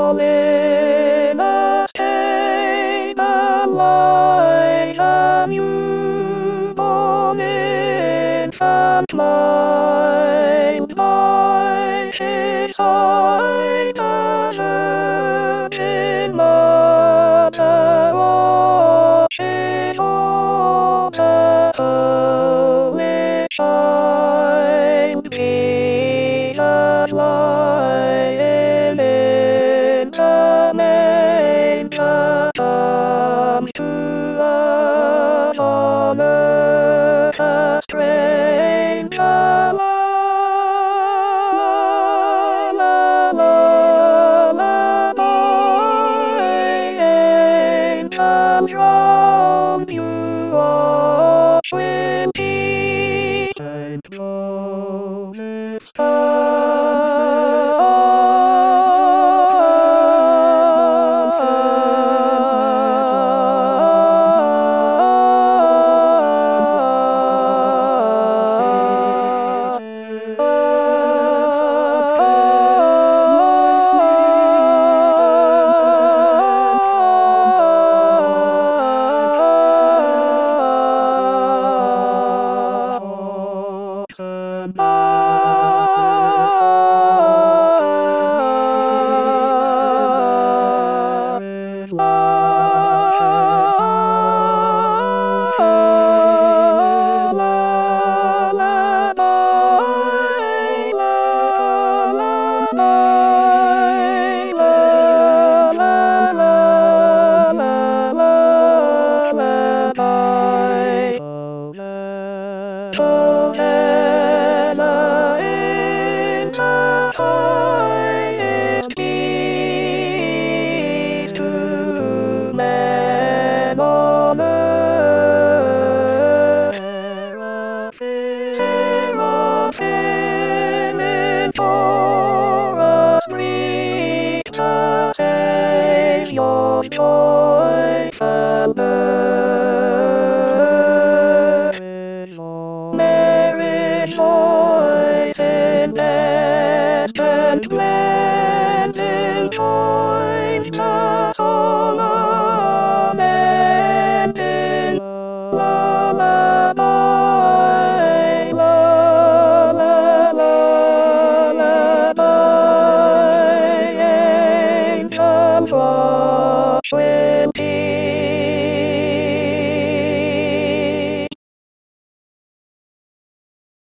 all in a state of light, a newborn infant light by his side, a virgin mother watches o'er the holy child. Jesus lying in the manger comes to us on earth a stranger. La la la la la, angels round you watch with peace. Saint Joseph Hosanna in the highest, peace to men on earth. Seraphim in chorus greet the Saviour's joyful birth. Mary's voice in and cleansing joins the soul of